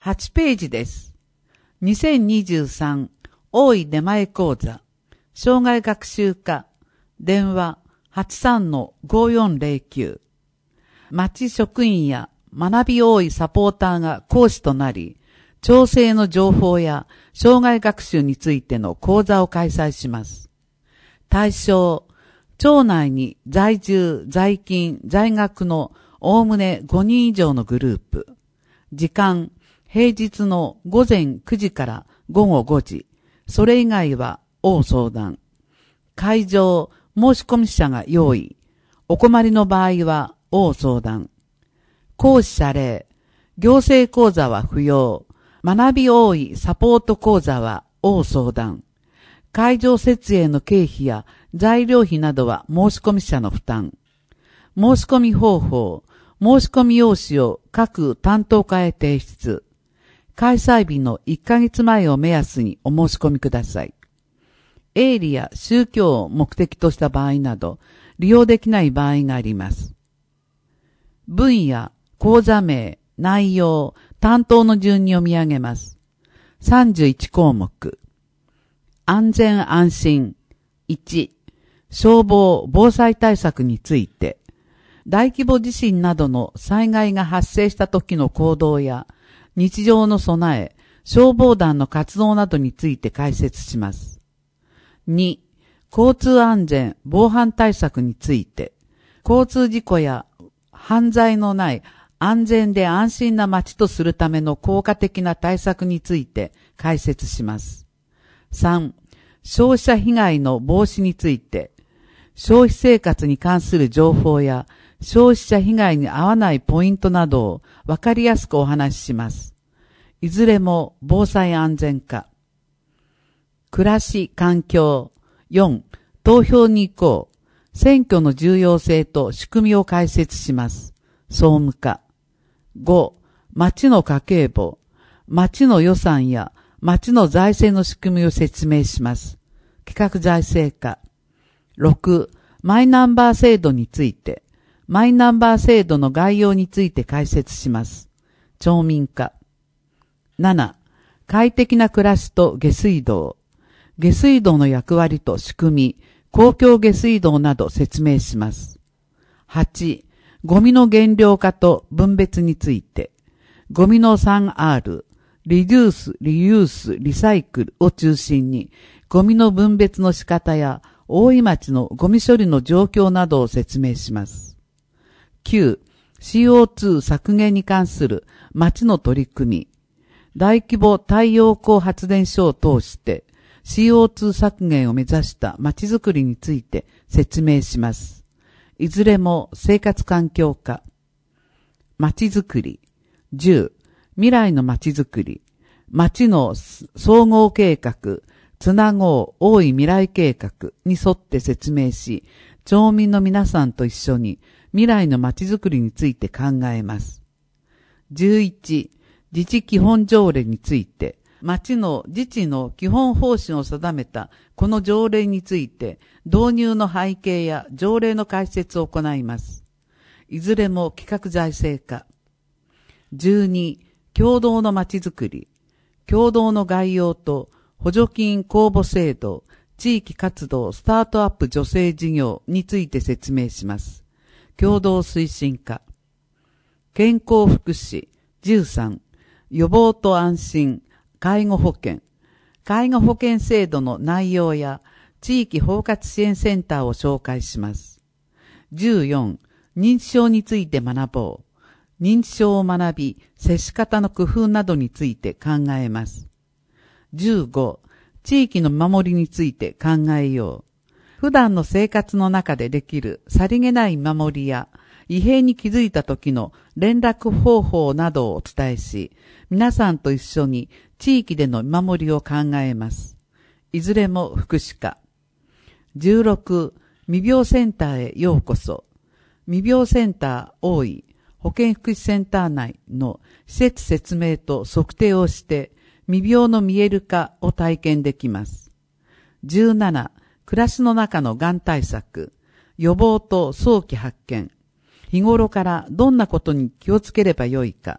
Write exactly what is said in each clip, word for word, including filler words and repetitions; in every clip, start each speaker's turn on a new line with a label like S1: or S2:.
S1: はちページです。にせんにじゅうさん大井出前講座障害学習課電話 はちさんのごよんぜろきゅう 町職員や学び大井サポーターが講師となり、調整の情報や障害学習についての講座を開催します。対象、町内に在住、在勤、在学のおおむねごにん以上のグループ。時間、平日の午前くじから午後ごじ。それ以外は応相談。会場、申し込み者が用意。お困りの場合は応相談。講師者例、行政講座は不要。学び多いサポート講座は応相談。会場設営の経費や材料費などは申し込み者の負担。申し込み方法、申し込み用紙を各担当課へ提出。開催日のいっかげつまえを目安にお申し込みください。営利や宗教を目的とした場合など利用できない場合があります。分野、講座名、内容、担当の順に読み上げます。さんじゅういちこうもく。安全安心。いち、消防・防災対策について。大規模地震などの災害が発生した時の行動や日常の備え、消防団の活動などについて解説します。に、交通安全・防犯対策について。交通事故や犯罪のない安全で安心な街とするための効果的な対策について解説します。さん、消費者被害の防止について、消費生活に関する情報や消費者被害に遭わないポイントなどをわかりやすくお話しします。いずれも防災安全課。暮らし、環境。よん、投票に行こう。選挙の重要性と仕組みを解説します。総務課。ご、町の家計簿。町の予算や町の財政の仕組みを説明します。企画財政課。ろく、マイナンバー制度について。マイナンバー制度の概要について解説します。町民課。なな、快適な暮らしと下水道。下水道の役割と仕組み、公共下水道など説明します。はち、ゴミの減量化と分別について、ゴミの スリーアール、リデュース、リユース、リサイクルを中心に、ゴミの分別の仕方や、大井町のゴミ処理の状況などを説明します。きゅう、シーオーツー 削減に関する町の取り組み、大規模太陽光発電所を通して、シーオーツー 削減を目指した町づくりについて説明します。いずれも生活環境課。町づくり。じゅう、未来の町づくり。町の総合計画、つなごう大井未来計画に沿って説明し、町民の皆さんと一緒に未来の町づくりについて考えます。じゅういち、自治基本条例について、町の自治の基本方針を定めたこの条例について導入の背景や条例の解説を行います。いずれも企画財政課。じゅうに、共同の町づくり。共同の概要と補助金公募制度、地域活動スタートアップ助成事業について説明します。共同推進課。健康福祉。じゅうさん、予防と安心。介護保険。介護保険制度の内容や地域包括支援センターを紹介します。じゅうよん、認知症について学ぼう。認知症を学び、接し方の工夫などについて考えます。じゅうご、地域の守りについて考えよう。普段の生活の中でできるさりげない守りや異変に気づいた時の連絡方法などをお伝えし、皆さんと一緒に地域での見守りを考えます。いずれも福祉課。じゅうろく、未病センターへようこそ。未病センター大井保健福祉センター内の施設説明と測定をして、未病の見える化を体験できます。じゅうなな、暮らしの中のがん対策、予防と早期発見。日頃からどんなことに気をつければよいか、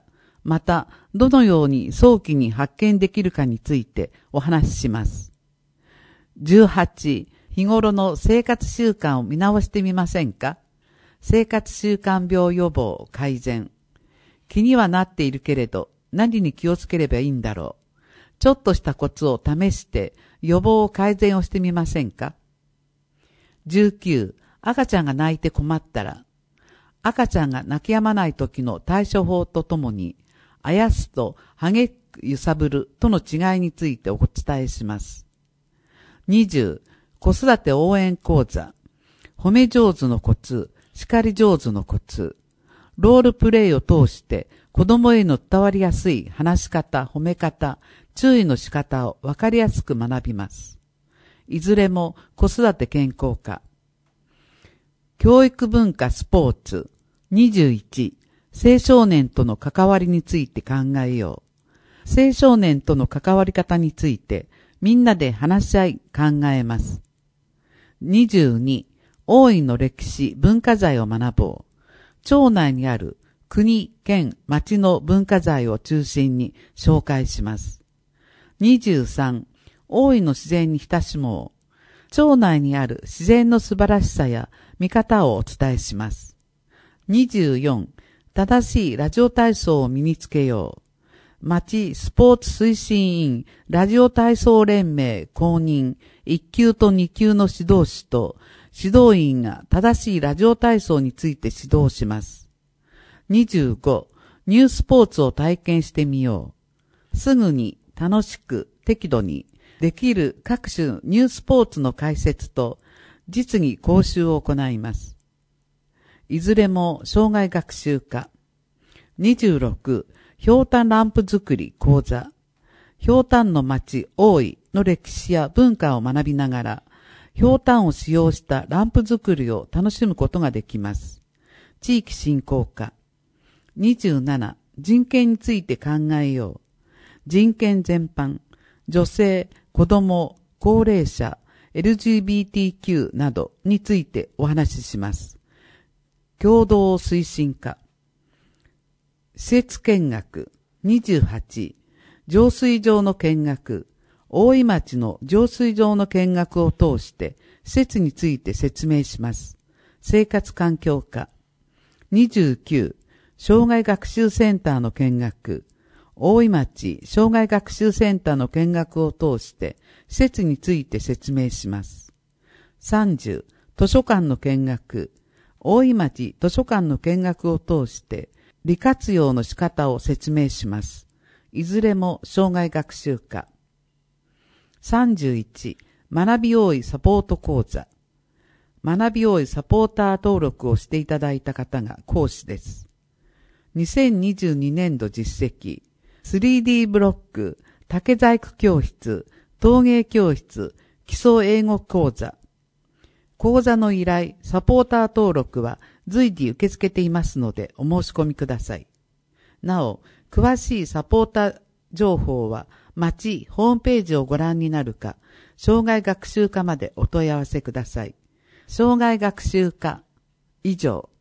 S1: また、どのように早期に発見できるかについてお話しします。じゅうはち、日頃の生活習慣を見直してみませんか？生活習慣病予防改善。気にはなっているけれど、何に気をつければいいんだろう。ちょっとしたコツを試して予防改善をしてみませんか？じゅうきゅう、赤ちゃんが泣いて困ったら、赤ちゃんが泣き止まない時の対処法とともに、あやすと激く揺さぶるとの違いについてお伝えします。にじゅう、子育て応援講座。褒め上手のコツ、叱り上手のコツ。ロールプレイを通して子供への伝わりやすい話し方、褒め方、注意の仕方をわかりやすく学びます。いずれも子育て健康科。教育文化スポーツ。にじゅういち、青少年との関わりについて考えよう。青少年との関わり方についてみんなで話し合い考えます。にじゅうに、大井の歴史文化財を学ぼう。町内にある国、県、町の文化財を中心に紹介します。にじゅうさん、大井の自然に親しもう。町内にある自然の素晴らしさや見方をお伝えします。にじゅうよん、正しいラジオ体操を身につけよう。町スポーツ推進委員ラジオ体操連盟公認いっ級とに級の指導士と指導員が正しいラジオ体操について指導します。にじゅうご、ニュースポーツを体験してみよう。すぐに楽しく適度にできる各種ニュースポーツの解説と実技講習を行います。いずれも障害学習科。にじゅうろく、ひょうたんランプ作り講座。ひょうたんの町大井の歴史や文化を学びながら、ひょうたんを使用したランプ作りを楽しむことができます。地域振興課。にじゅうなな、人権について考えよう。人権全般、女性、子供、高齢者、エルジービーティーキュー などについてお話しします。共同推進課。施設見学。にじゅうはち、浄水場の見学。大井町の浄水場の見学を通して施設について説明します。生活環境課。にじゅうきゅう、障害学習センターの見学。大井町障害学習センターの見学を通して施設について説明します。さんじゅう、図書館の見学。大井町図書館の見学を通して利活用の仕方を説明します。いずれも障害学習科。さんじゅういち、学び多いサポート講座。学び多いサポーター登録をしていただいた方が講師です。にせんにじゅうにねんど実績、スリーディー ブロック、竹細工教室、陶芸教室、基礎英語講座。講座の依頼、サポーター登録は随時受け付けていますのでお申し込みください。なお、詳しいサポーター情報は町ホームページをご覧になるか、障害学習課までお問い合わせください。障害学習課以上。